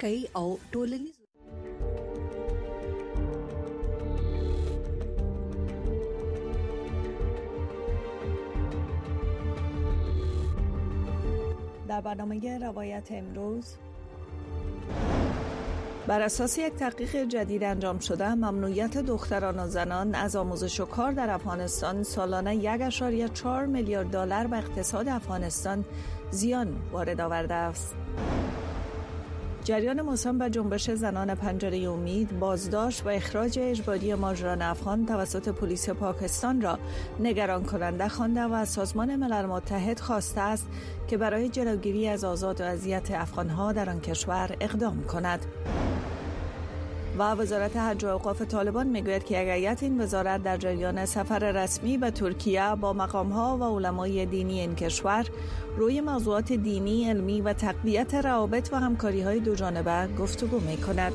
کوي او ټولنیز در برنامه روایت امروز بر اساس یک تحقیق جدید انجام شده ممنوعیت دختران و زنان از آموزش و کار در افغانستان سالانه 1.4 میلیارد دلار به اقتصاد افغانستان زیان وارد آورده است. جریان مسهم به جنبش زنان پنجره امید بازداشت و اخراج اجباری ماجران افغان توسط پلیس پاکستان را نگران کننده خوانده و از سازمان ملل متحد خواسته است که برای جلوگیری از آزاد و اذیت افغانها در آن کشور اقدام کند. و وزارت حج و اوقاف طالبان میگوید که یک هیئت این وزارت در جریان سفر رسمی به ترکیه با مقام‌ها و علمای دینی این کشور روی موضوعات دینی، علمی و تقویت روابط و همکاری‌های دوجانبه گفتگو می‌کند.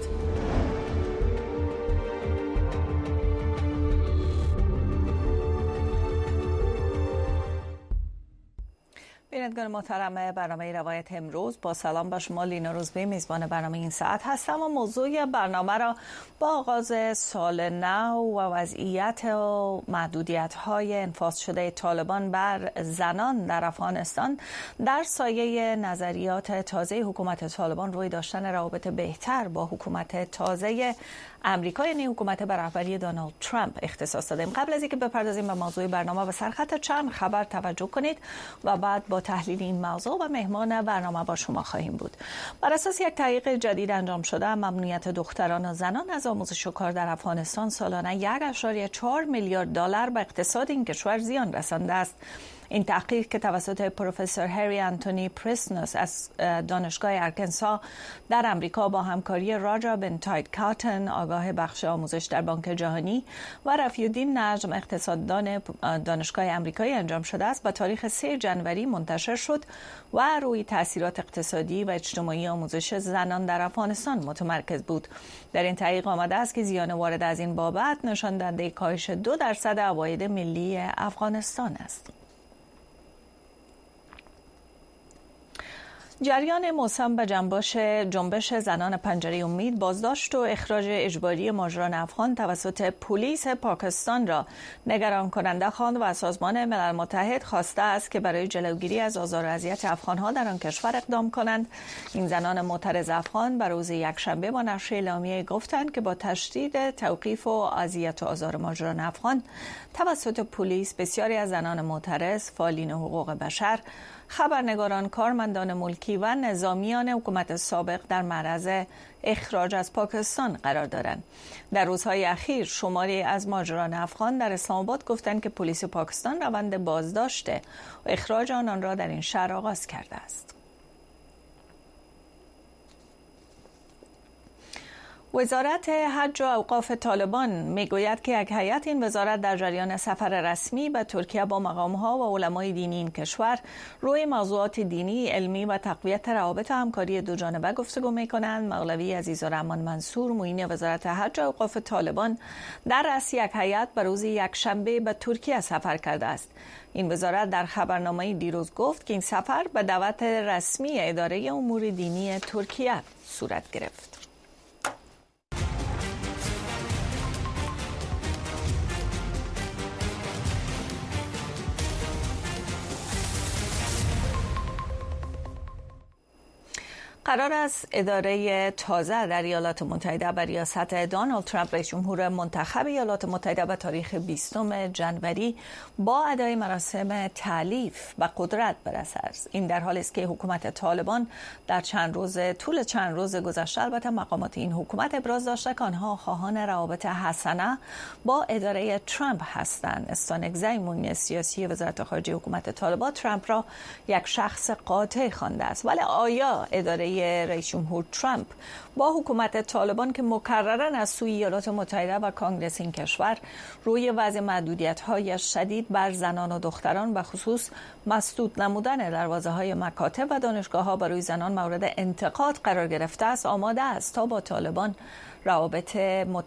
بینندگان محترم برنامه روایت امروز، با سلام به شما لینا روزبی میزبان برنامه این ساعت هستم و موضوع برنامه را با آغاز سال نو و وضعیت و محدودیت‌های انفاذ شده طالبان بر زنان در افغانستان در سایه نظریات تازه حکومت طالبان روی داشتن روابط بهتر با حکومت تازه امریکا یعنی حکومت به رهبری دونالد ترامپ اختصاص دادیم. قبل از اینکه بپردازیم به موضوع برنامه و سرخط چند خبر توجه کنید و بعد با تحلیل این موضوع و مهمان برنامه با شما خواهیم بود. بر اساس یک تحقیق جدید انجام شده ممنوعیت دختران و زنان از آموزش و کار در افغانستان سالانه 1.4 میلیارد دلار به اقتصاد این کشور زیان رسانده است. این تحقیق که توسط پروفسور هری آنتونی پریسنوس از دانشگاه ارکنسا در امریکا با همکاری راجا بنتاید کاتن آگاه بخش آموزش در بانک جهانی و رفیع‌الدین نجم اقتصاددان دانشگاه امریکایی انجام شده است با تاریخ 3 جنوری منتشر شد و روی تاثیرات اقتصادی و اجتماعی آموزش زنان در افغانستان متمرکز بود. در این تحقیق آمده است که زیان وارد از این بابت نشان دهنده کاهش 2% عواید ملی افغانستان است. جریان مسهم به جنبش زنان پنجره امید بازداشت و اخراج اجباری ماجران افغان توسط پلیس پاکستان را نگران کننده خواند و از سازمان ملل متحد خواسته است که برای جلوگیری از آزار و اذیت افغانها در آن کشور اقدام کنند. این زنان معترض افغان بر روز یکشنبه با نشر اعلامیه گفتند که با تشدید توقیف و اذیت و آزار ماجران افغان توسط پلیس بسیاری از زنان معترض، فعالین حقوق بشر، خبرنگاران، کارمندان ملکی و نظامیان حکومت سابق در معرض اخراج از پاکستان قرار دارند. در روزهای اخیر شماری از ماجران افغان در اسلام آباد گفتند که پلیس پاکستان روند بازداشت و اخراج آنان را در این شهر آغاز کرده است. وزارت حج و اوقاف طالبان میگوید که یک هیئت این وزارت در جریان سفر رسمی به ترکیه با مقام‌ها و علمای دینی این کشور روی موضوعات دینی، علمی و تقویت روابط و همکاری دوجانبه گفتگو می‌کنند. مولوی عزیزالرحمن منصور معین وزارت حج و اوقاف طالبان در رأس یک هیئت به روز یکشنبه به ترکیه سفر کرده است. این وزارت در خبرنامه‌ای دیروز گفت که این سفر به دعوت رسمی اداره امور دینی ترکیه صورت گرفت. قرار است اداره تازه در ایالات متحده به ریاست دونالد ترامپ رئیس جمهور منتخب ایالات متحده به تاریخ 20 جنوری با ادای مراسم تألیف به قدرت برسد. این در حالی است که حکومت طالبان در طول چند روز گذشته البته مقامات این حکومت ابراز داشته که آنها خواهان روابط حسنه با اداره ترامپ هستند. استانگزی معین سیاسی وزارت خارجه حکومت طالبان ترامپ را یک شخص قاطع خوانده است. ولی آیا اداره رئیس جمهور ترامپ با حکومت طالبان که مکرراً از سوی ایالات متحده و کانگرس این کشور روی وضع محدودیت‌های شدید بر زنان و دختران و خصوص مسدود نمودن دروازه‌های مکاتب و دانشگاه‌ها برای زنان مورد انتقاد قرار گرفته است، آماده است تا با طالبان روابط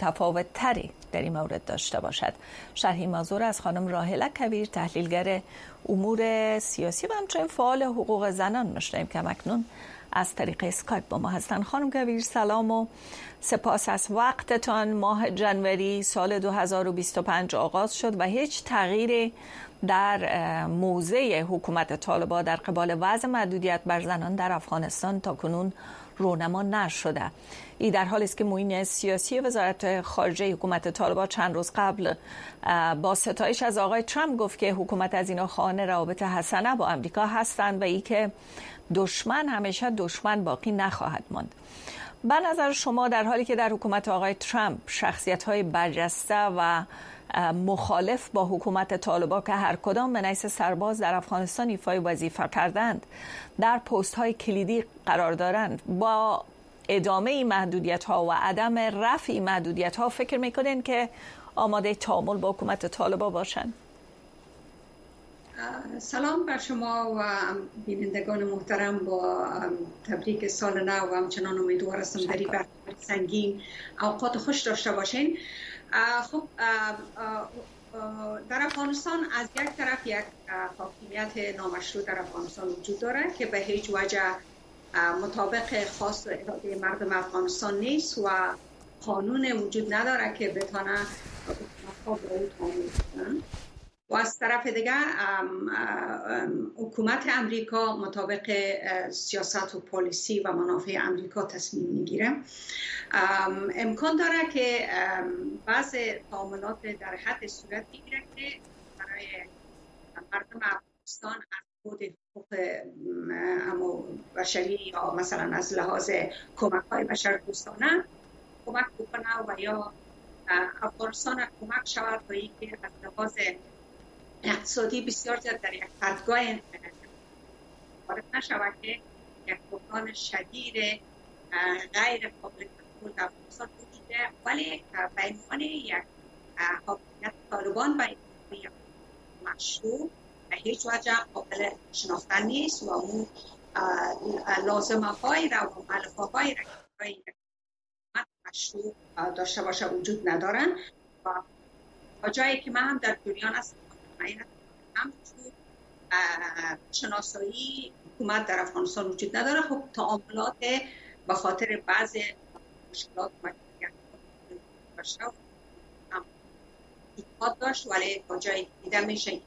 متفاوت‌تری در این مورد داشته باشد؟ شرحی موضوع از خانم راهله کبیر، تحلیلگر امور سیاسی و همچنین فعال حقوق زنان میشنیم که اکنون از طریق اسکایپ با ما هستن. خانم کویر سلام و سپاس از وقتتان. ماه جنوری سال 2025 آغاز شد و هیچ تغییری در موضع حکومت طالبان در قبال وضع محدودیت بر زنان در افغانستان تا کنون رونما نشده. این در حالی است که معین سیاسی وزارت خارجه حکومت طالبان چند روز قبل با ستایش از آقای ترامپ گفت که حکومت از اینا خواهان روابط حسنه با امریکا هستند و ای که دشمن همیشه دشمن باقی نخواهد ماند. به نظر شما در حالی که در حکومت آقای ترامپ شخصیت‌های برجسته و مخالف با حکومت طالبان که هر کدام به حیث سرباز در افغانستان ایفای وظیفه کردند در پست‌های کلیدی قرار دارند، با ادامه این محدودیت‌ها و عدم رفع این محدودیت‌ها فکر می‌کنین که آماده تعامل با حکومت طالبان باشند؟ سلام بر شما و بینندگان محترم. با تبریک سال نو و همچنان امیدوار هستم در این برنامه سنگین اوقات خوش داشته باشین. خب در افغانستان از یک طرف یک حاکمیت نامشروع در افغانستان وجود داره که به هیچ وجه مطابق خواست و اراده مردم افغانستان نیست و قانون وجود نداره که بتونه با او تعامل کنه. و از طرف دیگر حکومت امریکا مطابق سیاست و پالیسی و منافع امریکا تصمیم میگیره. امکان داره که بعض تعاملات در حد صورت بگیره که برای مردم افغانستان از خود حقوق بشری یا مثلا از لحاظ کمک‌های بشردوستانه کمک بکنه و یا افغانستان کمک شود تا اینکه از لحاظ اقتصادی بسیار زیاد در یک پدگاه وارد نشود که یک بحران شدید غیر قابل کنترل در افغانستان وجوده، ولی به عنوان یک حاکمیت طالبان و یک مشروع به هیچ وجه قابل شناختن نیست و اون لازمه های را و ملفه های را که برای یک مشروع داشته باشه وجود ندارن و تا جایی که من هم در جریان هستم هم شناسایی حکومت در افغانستان وجود نداره. خب تعاملات به خاطر بعض مشکلات هم داشت، ولی تا جایی دیده میشه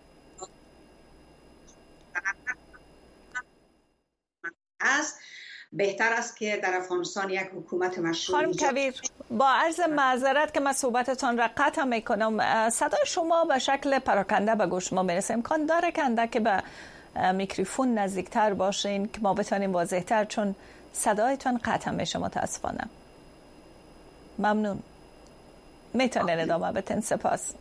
بهتر است که در افغانستان یک حکومت مشروع. خانم کویر، با عرض معذرت که من صحبتتان را قطع میکنم، صدای شما به شکل پراکنده به گوش ما میرسه. امکان داره که به میکروفون نزدیکتر باشین که ما بتونیم واضح‌تر، چون صدایتان قطع میشه متاسفانه. ممنون. میتونین ادامه بدین. سپاس.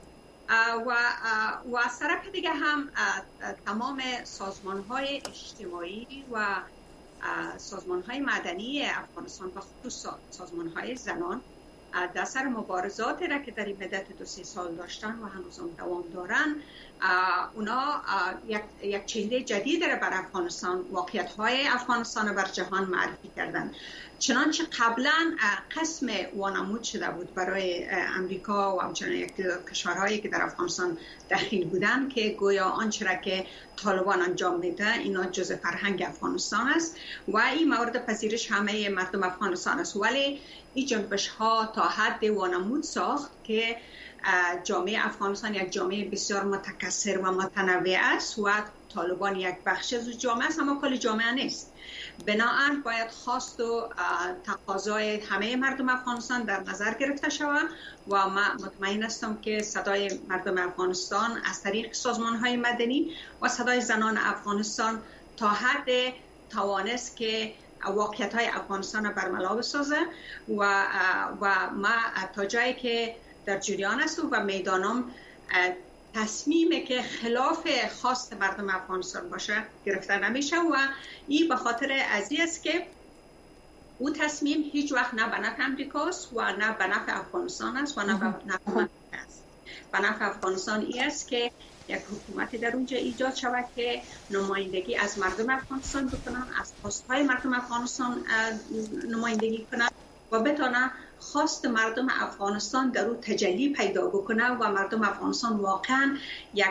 و از طرف دیگه هم تمام سازمان‌های اجتماعی و سازمان‌های مدنی افغانستان و خصوص سازمان‌های زنان در سر مبارزاتی را که در این مدت 2-3 سال داشتن و هنوز هم دوام دارن، اونا یک چهره جدید را بر افغانستان، واقعیت‌های افغانستان بر جهان معرفی کردن. چنانچه قبلا قسم وانمود شده بود برای امریکا و همچنین یک کشورهایی که در افغانستان دخیل بودن که گویا آنچه را که طالبان انجام میده اینا جزء فرهنگ افغانستان است و این مورد پذیرش همه مردم افغانستان است، ولی این جنبش ها تا حد وانمود ساخت که جامعه افغانستان یک جامعه بسیار متکثر و متنوع است و طالبان یک بخش از جامعه است، اما کل جامعه نیست. بنابراین باید خواست و تقاضای همه مردم افغانستان در نظر گرفته شود و من مطمئن هستم که صدای مردم افغانستان از طریق سازمان‌های مدنی و صدای زنان افغانستان تا حد توانست که واقعیت‌های افغانستان را برملا بسازه و ما تا جایی که در جریان هستم و میدانم تصمیمی که خلاف خواست مردم افغانستان باشه گرفته نمیشه و این به خاطر ازی است که او تصمیم هیچ وقت نه به نفع امریکاست و نه به نفع افغانستان است و نه به نفع من است. به نفع افغانستان این است که یک حکومتی در اونجا ایجاد شود که نمایندگی از مردم افغانستان بکنن، از خواستهای مردم افغانستان نمایندگی کنن و بتونه خواست مردم افغانستان در او تجلی پیدا بکنه و مردم افغانستان واقعا یک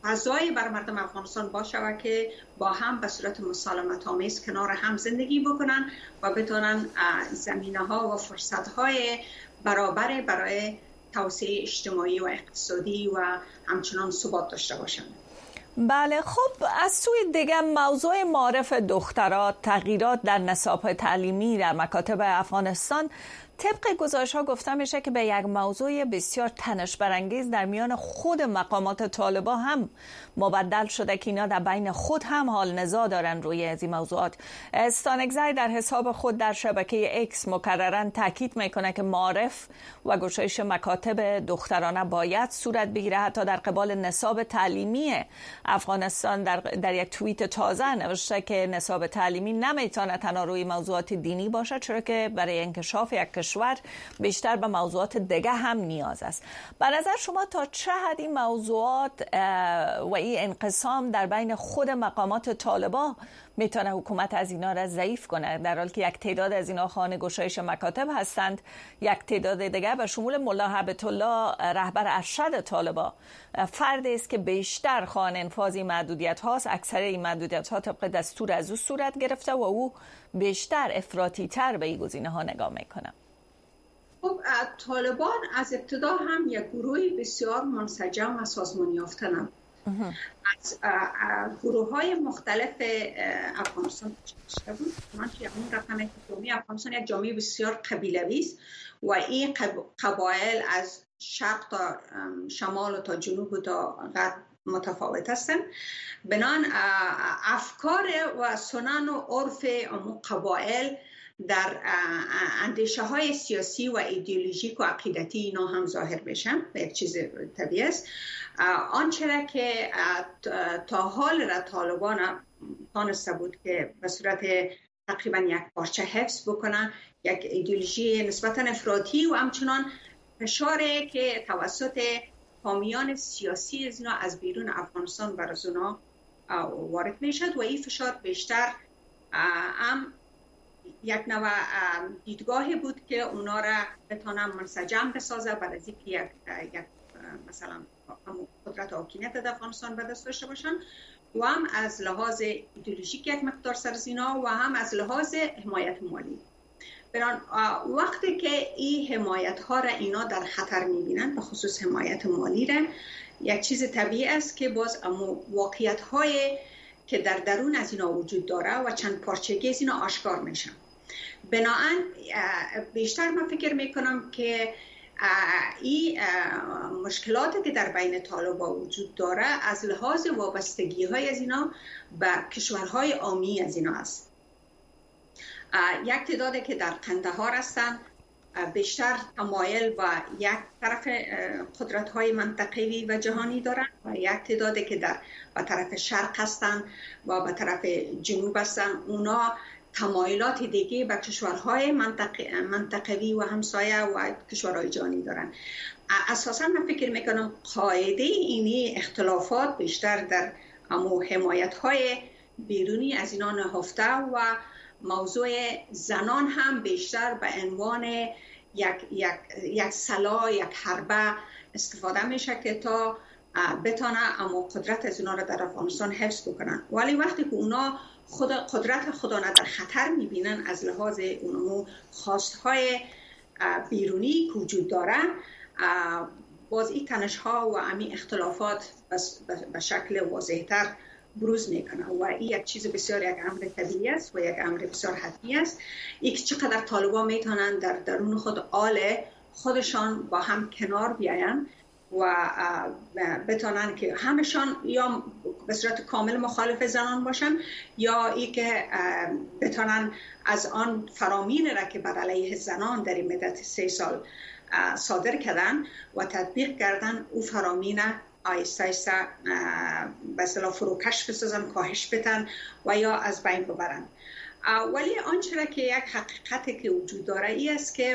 فضایی بر مردم افغانستان باشه و که با هم به صورت مسالمت آمیز کنار هم زندگی بکنن و بتونن زمینه‌ها و فرصت‌های برابر برای توسعه اجتماعی و اقتصادی و همچنان ثبات داشته باشند. بله، خب از سوی دیگه موضوع معارف دخترات، تغییرات در نصاب‌های تعلیمی در مکاتب افغانستان طبق گزارش‌ها گفته میشه که به یک موضوع بسیار تنش برانگیز در میان خود مقامات طالبان هم مبدل شده که اینا در بین خود هم حال نزاع دارن روی از این موضوعات. استانکزی در حساب خود در شبکه ایکس مکرراً تاکید میکنه که معارف و گشایش مکاتب دخترانه باید صورت بگیره. حتی در قبال نصاب تعلیمی افغانستان در یک توییت تازه نوشته که نصاب تعلیمی نمیتونه تنها روی موضوعات دینی باشه، چرا که برای انکشاف یک کشور بیشتر به موضوعات دیگه هم نیاز است. به نظر شما تا چه حد این موضوعات و این انقسام در بین خود مقامات طالبان میتونه حکومت از اینا را ضعیف کنه، در حالی که یک تعداد از اینا خواهان گشایش مکاتب هستند، یک تعداد دیگه به شمول ملا هیبت الله رهبر ارشد طالبان فردی است که بیشتر خواهان انفاذ این محدودیت هاست. اکثر این محدودیت ها طبق دستور از او صورت گرفته و او بیشتر افراطی تر به این گزینه ها نگاه میکنه. خب طالبان از ابتدا هم یک گروه بسیار منسجم و سازمان یافته نبود. از گروه‌های مختلف افغانستان شده بود. چنانچه اون رقم جامعه افغانستان یک جامعه بسیار قبیلوی است و این قبایل از شرق تا شمال و تا جنوب و تا غرب متفاوت هستند. بنان افکار و سنن و عرف اون قبایل در اندیشه های سیاسی و ایدئولوژیک و عقیدتی اینا هم ظاهر بشن. یک چیز طبیعی است. آنچه که تا حال را طالبان تانسته بود که به صورت تقریبا یک پارچه حفظ بکنن، یک ایدئولوژی نسبتا افراطی و همچنان فشاری که توسط حامیان سیاسی از اینا از بیرون افغانستان بر از اونا وارد میشد و این فشار بیشتر هم یک نوع دیدگاهی بود که اونا را بتونن منسجم بسازه برای از اینکه یک مثلا قدرت حاکمیت در افغانستان به دست داشته باشن و هم از لحاظ ایدئولوژیک یک مقدار سرزینا و هم از لحاظ حمایت مالی. بران وقتی که این حمایت ها را اینا در خطر میبینن، به خصوص حمایت مالی را، یک چیز طبیعی است که باز واقعیت های که در درون از اینا وجود داره و چند پارچگی از اینا آشکار میشن. بنابراین بیشتر من فکر میکنم که این مشکلاتی که در بین طالبان وجود داره از لحاظ وابستگی های از اینا به کشورهای عامی از اینا است. یک تعدادی که در قندهار هستند بیشتر تمایل و یک طرف قدرت های منطقه‌ای و جهانی دارند و یک تعدادی که به طرف شرق هستند و به طرف جنوب هستند، اونا تمایلات دیگه به کشورهای منطقه‌ای و همسایه و کشورهای جهانی دارن. اساسا من فکر میکنم قاعده اینی اختلافات بیشتر در حمایت‌های بیرونی از اینا نهفته و موضوع زنان هم بیشتر به عنوان یک سلاح، یک حربه استفاده میشه که تا بتانه اما قدرت از اونا را در افغانستان حفظ بکنن. ولی وقتی که اونا قدرت خودانه در خطر میبینن از لحاظ اونمو خواستهای بیرونی که وجود داره، باز این تنش‌ها و امی اختلافات به شکل واضح‌تر بروز میکنه و این یک چیز بسیار یک امر طبیعی است و یک امر بسیار حتمی است. این که چقدر طالبان میتونن در درون خود خودشان با هم کنار بیاین و بتونن که همشان یا به صورت کامل مخالف زنان باشن یا ای که بتونن از آن فرامین را که بر علیه زنان در این مدت 3 سال صادر کردن و تطبیق کردن او فرامین آیسته آیسته به اصطلاح فروکش بسازن، کاهش بدن و یا از بین ببرن. ولی آنچه که یک حقیقتی که وجود داره ای است که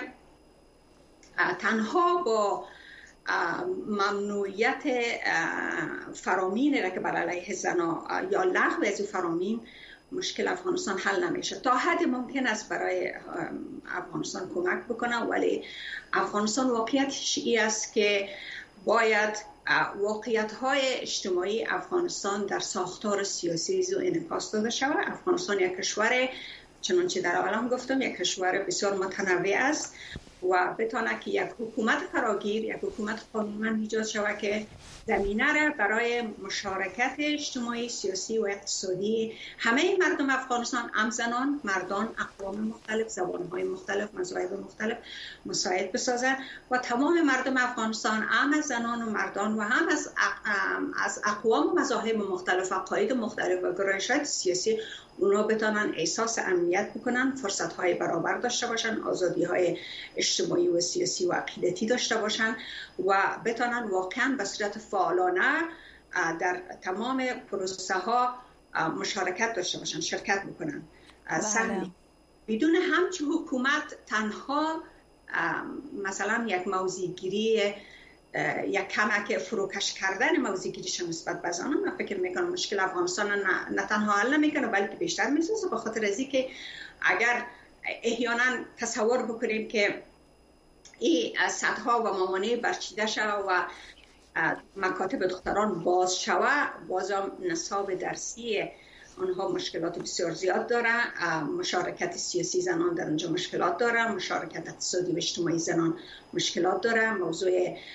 تنها با ممنوعیت فرامین را که بر علیه زنا یا لغو از فرامین مشکل افغانستان حل نمیشه. تا حد ممکن است برای افغانستان کمک بکنه، ولی افغانستان واقعیتش ای است که باید واقعیت‌های اجتماعی افغانستان در ساختار سیاسی و انعکاس داده شود. افغانستان یک کشور، چنانچه در اولم گفتم، یک کشور بسیار متنوع است و بتانه که یک حکومت فراگیر، یک حکومت قانونمند ایجاد شود که زمینه را برای مشارکت اجتماعی، سیاسی و اقتصادی همه مردم افغانستان، هم زنان، مردان، اقوام مختلف، زبانهای مختلف، مذاهب مختلف مساعد بسازد و تمام مردم افغانستان، هم از زنان و مردان و هم از اقوام و مذاهب مختلف، عقاید مختلف و گرایشات سیاسی، اونا بتانن احساس امنیت بکنن، فرصت‌های برابر داشته باشن، آزادی‌های اجتماعی و سیاسی و عقیدتی داشته باشن و بتانن واقعاً به صورت فعالانه در تمام پروسه‌ها مشارکت داشته باشن، شرکت بکنن. بدون همچون حکومت تنها مثلا یک موضع‌گیری، یک کمک فروکش کردن موضع‌گیریش نسبت به زنان، من فکر میکنم مشکل افغانستان نه تنها حل نمیکنه بلکه بیشتر میسازه، به خاطر از اینکه اگر احیانا تصور بکنیم که این صدها و موانع برچیده شود و مکاتب دختران باز شود، بازم نصاب درسی آنها مشکلات بسیار زیاد داره، مشارکت سیاسی زنان در اونجا مشکلات داره، مشارکت اقتصادی و اجتماعی زنان مشکلات داره، موضوع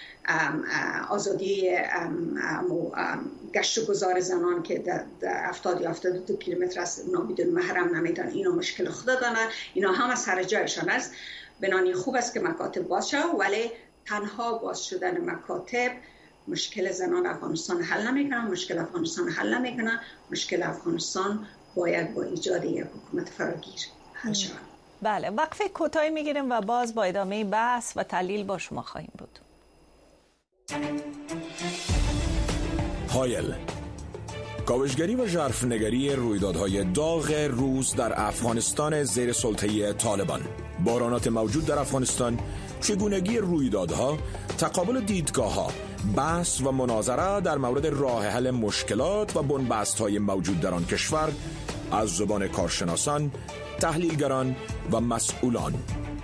آزادی گشت و گذار زنان که در 70 یا 72 کیلومتر از اونا بدون محرم نمیتونن، اینا مشکل خود دارن، اینا هم از سر جایشان است. بنابراین خوب است که مکاتب باز شد، ولی تنها باز شدن مکاتب مشکل زنان افغانستان حل نمیکنه، مشکل افغانستان حل نمیکنه، مشکل افغانستان باید با ایجاد یک حکومت فراگیر حل شود. بله، وقفه کوتاهی میگیریم و باز با ادامه بحث و تحلیل با شما خواهیم بود. هایل، کاوشگری و ژرفنگری رویدادهای داغ روز در افغانستان زیر سلطه طالبان، بحرانات موجود در افغانستان، چگونگی رویدادها، تقابل دیدگاه‌ها، بحث و مناظره در مورد راه حل مشکلات و بنبست‌های موجود در آن کشور از زبان کارشناسان، تحلیلگران و مسئولان.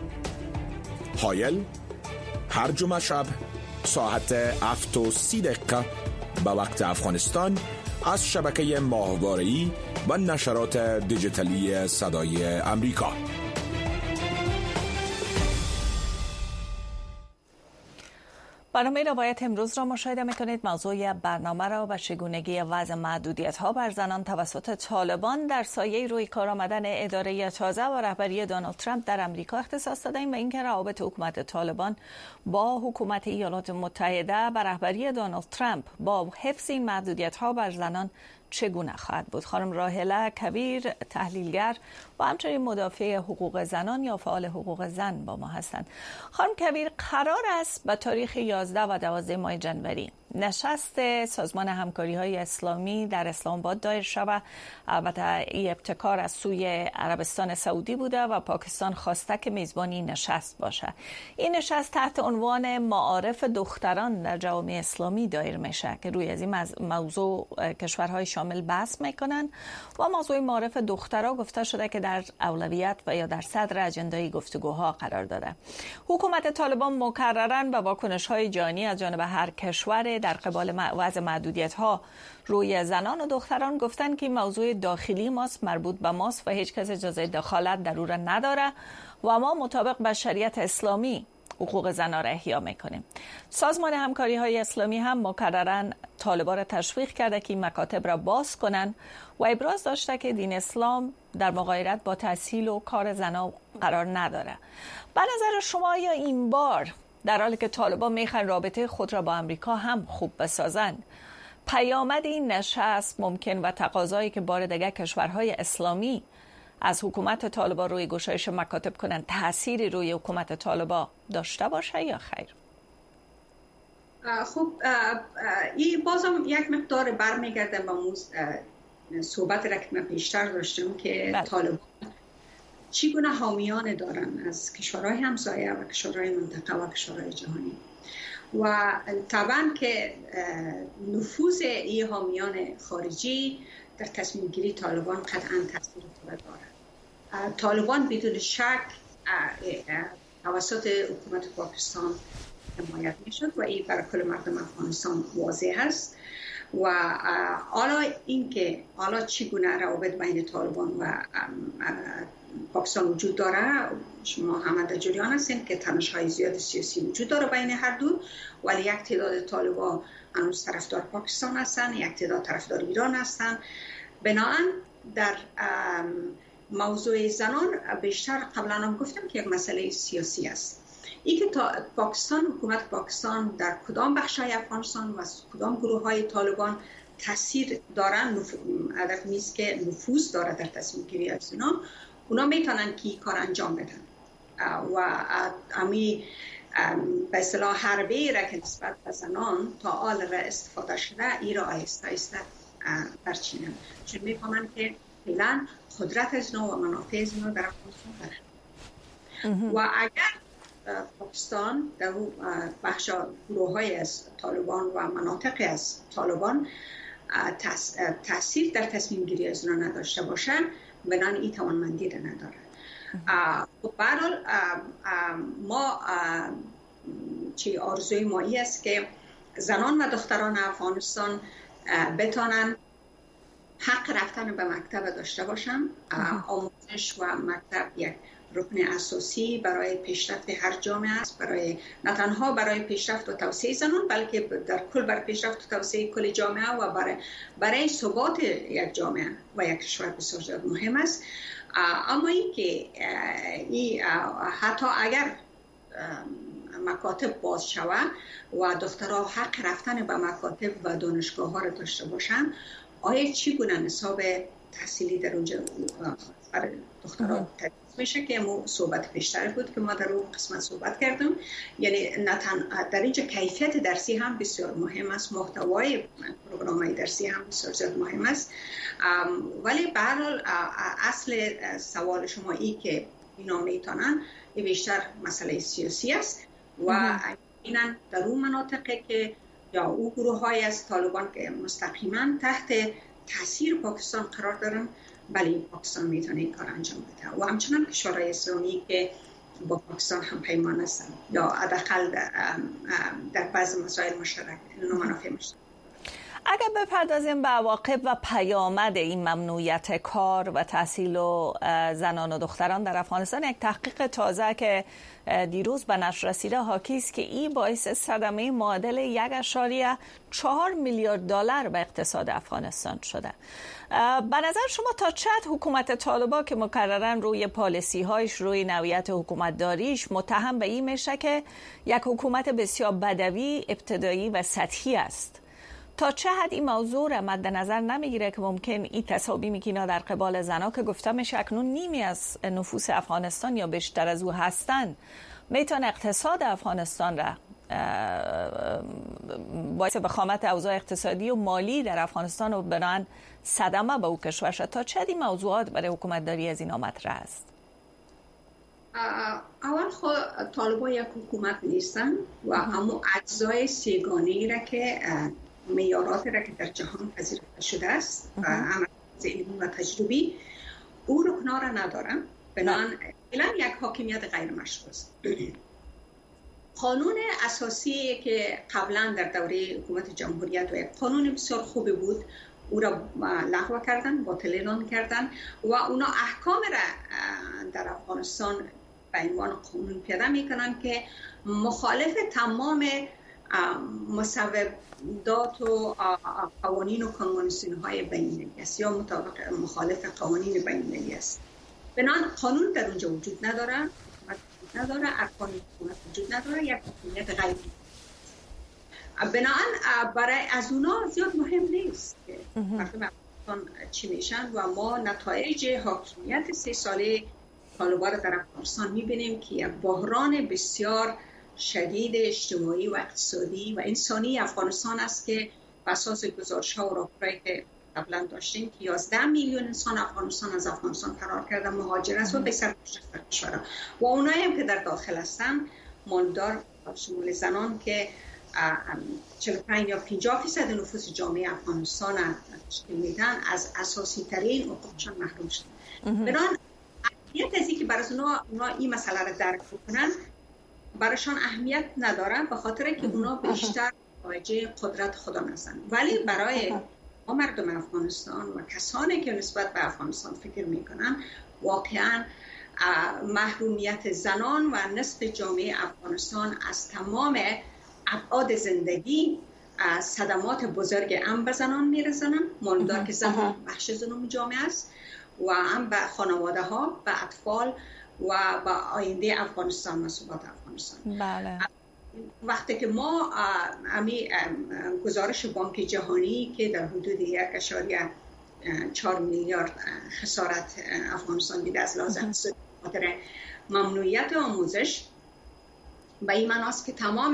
هایل هر جمعه شب ساعت 7:30 به وقت افغانستان از شبکه ماهواره‌ای و نشرات دیجیتالی صدای امریکا. برنامه روایت امروز را مشاهده میکنید. موضوع برنامه را به چگونگی وضع محدودیت‌ها بر زنان توسط طالبان در سایه روی کار آمدن اداره تازه و رهبری دونالد ترامپ در امریکا اختصاص دادیم و اینکه روابط حکومت طالبان با حکومت ایالات متحده به رهبری دونالد ترامپ با حفظ این محدودیت‌ها بر زنان چگونه خواهد بود. خانم راهله کویر، تحلیلگر و همچنین مدافع حقوق زنان یا فعال حقوق زن با ما هستند. خانم کویر، قرار است به تاریخ 11 و 12 ماه جنوری نشست سازمان همکاری‌های اسلامی در اسلام آباد دایر شود. البته این ابتکار از سوی عربستان سعودی بوده و پاکستان خواسته که میزبانی نشست باشه. این نشست تحت عنوان معارف دختران در جوامع اسلامی دایر میشه که روی از این موضوع کشورهای شامل بحث میکنن و موضوع معارف دخترها گفته شده که در اولویت و یا در صدر اجندای گفتگوها قرار داده. حکومت طالبان مکرراً به واکنش‌های جانی از جانب هر کشور در قبال وضع محدودیت‌ها روی زنان و دختران گفتن که موضوع داخلی ماست، مربوط به ماست و هیچ کس اجازه دخالت در او را نداره و ما مطابق با شریعت اسلامی حقوق زنان را احیا میکنیم. سازمان همکاری‌های اسلامی هم مکرراً طالبان را تشویق کرده که این مکاتب را باز کنند و ابراز داشته که دین اسلام در مغایرت با تحصیل و کار زنان قرار نداره. به نظر شما یا این بار در حالی که طالبان میخوان رابطه خود را با امریکا هم خوب بسازن، پیامد این نشست ممکن و تقاضایی که بار دیگر کشورهای اسلامی از حکومت طالبان روی گشایش مکاتب کنند تأثیری روی حکومت طالبان داشته باشه یا خیر؟ خب این بازم یک مقدار برمیگرده به صحبت را که من پیشتر داشتم که طالبان چگونه حامیان دارن از کشورهای همسایه و کشورهای منطقه و کشورهای جهانی و طبعا که نفوذ این حامیان خارجی در تصمیم گیری طالبان قطعا تاثیر داره. طالبان بدون شک توسط حکومت پاکستان حمایت میشد و این برای کل مردم افغانستان واضح است. و حالا چگونه روابط بین طالبان و پاکستان وجود داره، شما همه در جریان هستین که تنش‌های زیاد سیاسی وجود داره بین هر دو، ولی یک تعداد طالبان هنوز طرفدار پاکستان هستن، یک تعداد طرفدار ایران هستن. بنابراین در موضوع زنان بیشتر قبلا هم گفتم که یک مسئله سیاسی است. این که حکومت پاکستان در کدام بخش‌های افغانستان و کدام گروه‌های طالبان تاثیر دارن، هدف نیست که نفوذ داره در تصمیم گیری از اونا میتونن که کار انجام بدن و امی به اصطلاح حربه‌ای را که نسبت به زنان تا حال را استفاده شده، ای را آهسته آهسته برچینن، چون میفهمن که فعلا قدرت از و منافع از در افغانستان دارن. و اگر پاکستان در بخش گروه‌های از طالبان و مناطق از طالبان تاثیر در تصمیم گیری از اونا نداشته باشه، بنان این توانمندی را نداره. به هر حال ما چی آرزوی ما ای است که زنان و دختران افغانستان بتانن حق رفتن به مکتب داشته باشن. آموزش و مکتب یک رکن اساسی برای پیشرفت هر جامعه است، نه تنها برای پیشرفت و توسعه زنان، بلکه در کل برای پیشرفت و توسعه کل جامعه و برای ثبات یک جامعه و یک کشور بسیار زیاد مهم است. اما این که حتی اگر مکاتب باز شود و دخترها حق رفتن به مکاتب و دانشگاه ها را داشته باشند، آیا چگونه نصاب تحصیلی در اونجا برای دخترها تدریس میشه که ما صحبت پیشتر بود که ما در اون قسمت صحبت کردم. یعنی در اینجا کیفیت درسی هم بسیار مهم است، محتوای پروگرام‌های درسی هم بسیار زیاد مهم است. ولی به هر حال اصل سوال شما این که اینا میتونن این بیشتر مسئله سیاسی است و اینا در اون مناطقی که یا او گروه‌های از طالبان که مستقیما تحت تاثیر پاکستان قرار دارن، بله پاکستان میتونه این کار انجام بده و همچنان کشورهای اسلامی که با پاکستان هم پیمان هستن یا حداقل در بعض مسائل مشترک منافع مشترک. اگر بپردازیم به عواقب و پیامد این ممنوعیت کار و تحصیل و زنان و دختران در افغانستان، یک تحقیق تازه که دیروز به نشر رسیده حاکی است که این باعث صدمه معادل 1.4 میلیارد دلار به اقتصاد افغانستان شده. به نظر شما تا چه حد حکومت طالبان که مکرراً روی پالیسی هایش، روی نوعیت حکومتداریش متهم به این میشه که یک حکومت بسیار بدوی، ابتدایی و سطحی است، تا چه حد این موضوع را مد نظر نمیگیره که ممکن این تصامیمی که اینا در قبال زنا که گفته میشه اکنون نیمی از نفوس افغانستان یا بیشتر از او هستن، میتونه اقتصاد افغانستان را باعث وخامت اوضاع اقتصادی و مالی در افغانستان و بنان صدمه به او کشور شد. تا چه حد این موضوعات برای حکومتداری از این مطرح است؟ اول خود طالبان یک حکومت نیستن و همون اجزای سیگانه‌ای را که معیاراتی را که در جهان پذیرفته شده است و عمل علمی و تجربی او رو کنار ندارم. بنابراین یک حاکمیت غیر مشروع است. قانون اساسی که قبلا در دوره حکومت جمهوریت و یک قانون بسیار خوبی بود، او را لغو کردن، باطل اعلام کردن و اونا احکام را در افغانستان به عنوان قانون پیاده میکنن که مخالف تمام مسودات و قوانین و کنوانسیون‌های بین‌المللی است یا مخالف قوانین بین‌المللی است. بنابراین قانون در اونجا وجود نداره، ارکان حکومت وجود نداره، یک حکومت غیبی. بنابراین برای از اونا زیاد مهم نیست که مردم افغانستان چی میشن و ما نتایج حاکمیت 3 ساله طالبان در افغانستان میبینیم که یک بحران بسیار شدید اجتماعی و اقتصادی و انسانی افغانستان است که بر اساس گزارش‌ها و راپورایی که قبلا داشتیم که 11 میلیون انسان افغانستان از افغانستان فرار کردن، مهاجر است و به سر کشور و اونایی هم که در داخل هستن ماندار شمول زنان که 45 یا 50% نفوس جامعه افغانستان تشکیل میدن، از اساسی ترین حقوقشان محروم شدن. بنابراین اهمیت از اینکه برای اونا این مسئله را درک کنن برایشان اهمیت نداره، به خاطر که اونا بیشتر متوجه قدرت خدا هستند. ولی برای ما مردم افغانستان و کسانی که نسبت به افغانستان فکر میکنن، واقعا محرومیت زنان و نصف جامعه افغانستان از تمام ابعاد زندگی صدمات بزرگ هم به زنان میرسنن، ماندار که زنان بخش زنان جامعه است و هم به خانواده ها، به اطفال و به آینده افغانستان و ثبات افغانستان. بله. وقتی که ما گزارش بانک جهانی که در حدود 1.4 میلیارد خسارت افغانستان دیده از لحاظ اقتصادی خاطر ممنوعیت آموزش، به این معنی است که تمام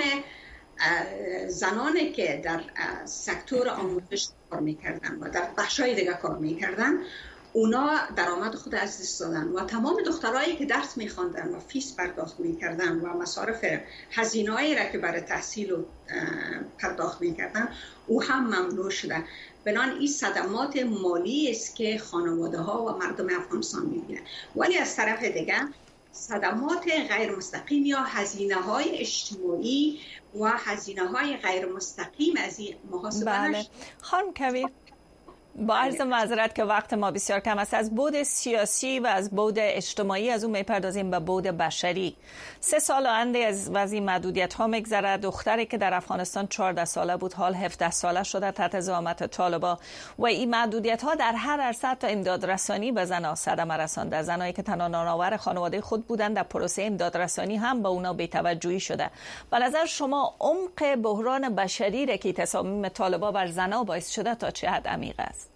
زنانی که در سکتور آموزش کار میکردن و در بخشای دیگه کار میکردن، اونا درآمد خود از دست دادن و تمام دخترایی که درس میخواندن و فیس پرداخت میکردن و مصارف هزینه‌ای را که برای تحصیل پرداخت میکردن او هم ممنوع شده. بنان این صدمات مالی است که خانواده ها و مردم افغانستان میبینن. ولی از طرف دیگه صدمات غیر مستقیم یا هزینه های اجتماعی و هزینه های غیر مستقیم از این محاسبه بله. خانم کویر، با عرض معذرت که وقت ما بسیار کم است، از بعد سیاسی و از بعد اجتماعی از اون میپردازیم به بعد بشری. 3 سال آینده از این محدودیت ها میگذره. دختری که در افغانستان 14 ساله بود حال 17 ساله شده تحت زعامت طالبان و این محدودیت ها در هر عرصه تا امداد رسانی به زنها صدمه رسانده. زنایی که تنها نانآور خانواده خود بودند در پروسه امداد رسانی هم به اونا بی‌توجهی شده. به نظر شما عمق بحران بشری را که تصامیم طالبان بر زنها باعث شده تا چه حد عمیق است؟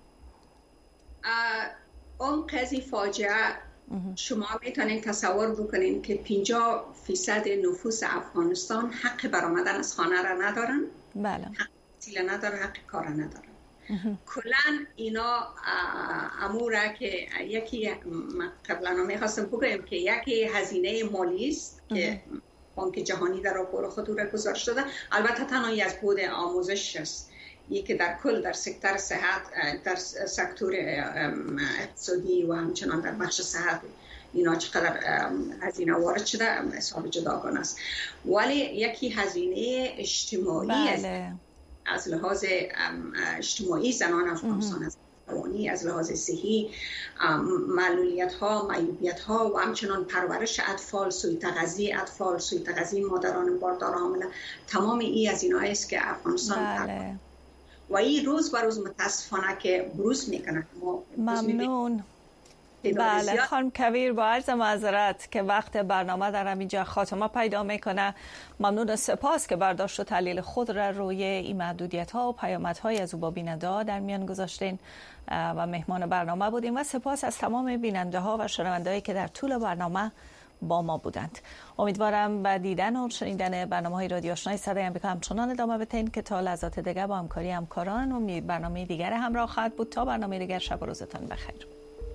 عمق از این فاجعه شما میتونید تصور بکنید که 50% نفوس افغانستان حق برآمدن از خانه را ندارن. بله. حق تحصیل ندارن، حق کار ندارن. کلن اینا اموره که یکی قبلا میخواستم بگویم که یکی هزینه مالی است که بانک جهانی در راپور خود را گزارش داده. البته تنها از بود آموزش است، یکی در کل در سکتور صحت، در سکتور اقتصادی و همچنان در بخش صحت اینا چقدر هزینه وارد شده حساب جداگانه است. ولی یکی هزینه اجتماعی است. از لحاظ اجتماعی زنان افغانستان است، روانی، از لحاظ صحی، معلولیت ها، معیوبیت ها و همچنان پرورش اطفال، سوء تغذیه مادران باردار حامله، تمام این از اینا است که افغانستان و این روز به روز متاسفانه که بروز میکنه. ممنون. بله خانم کویر، با عرض معذرت که وقت برنامه در همینجا خاتمه پیدا میکنه. ممنون و سپاس که برداشت و تحلیل خود را روی این محدودیت ها و پیامد های از او با بیننده ها در میان گذاشتین و مهمان برنامه بودیم و سپاس از تمام بیننده ها و شنونده هایی که در طول برنامه با ما بودند. امیدوارم با دیدن و شنیدن برنامه‌های رادیو آشنای صدای آمریکا همچنان ادامه بدین که تا لحظات دیگر با همکاری همکاران و برنامه دیگر همراه خواهد بود. تا برنامه دیگر، شب و روزتان بخیر.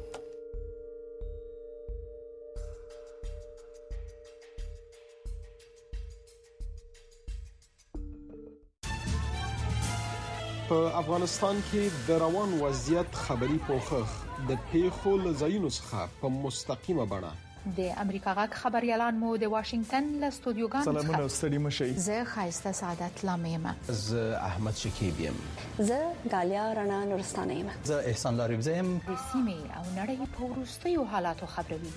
په افغانستان کې د روان وضعیت خبري پوښښ د پیښو له ځایونو څخه په مستقیمه بڼه د امریکا غږ خبريالان مو د واشنگټن له استودیوګانو سلامونه ستړي مشئ. زه خایسته سعادت لامیم. زه احمد شکیب یم. زه غالیا رڼا نورستانه یم. زه احسان لاریبزه یم. د سیمې او نړۍ په وروستیو حالاتو خبروي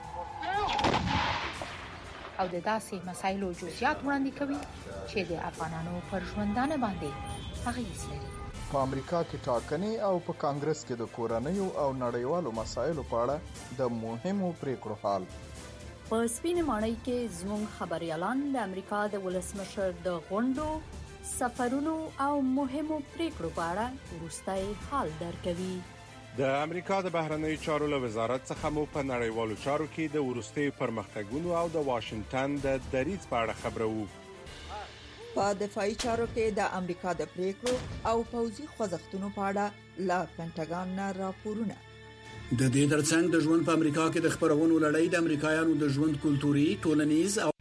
او د داسې مسایلو جزئیات وړاندې کوي چې د افغانانو پر ژوندانه باندې اغیز لري. په امریکا کې ټاکنې او په کانګرس کې د کورنیو او نړیوالو مسایلو په اړه د مهمو پریکړو حال. په سپینه ماڼۍ کې زموږ خبريالان د امریکا د ولسمشر د غونډو، سفرونو او مهمو پریکړو په اړه وروستي حال درکوي. د امریکا د بهرنیو چارو له وزارت څخه مو په نړیوالو چارو کې د وروستي پرمختګونو او د واشنگټن د دریځ په اړه خبرو. په دفاعي چارو کې د امریکا د پریکړو او پوځي خوځښتونو په اړه لا پینټاګان نه راپورونه. د دې ترڅنګ د ژوند په امریکا کې د خبرونو لړۍ د امریکایانو د ژوند کلتوري، ټولنیز او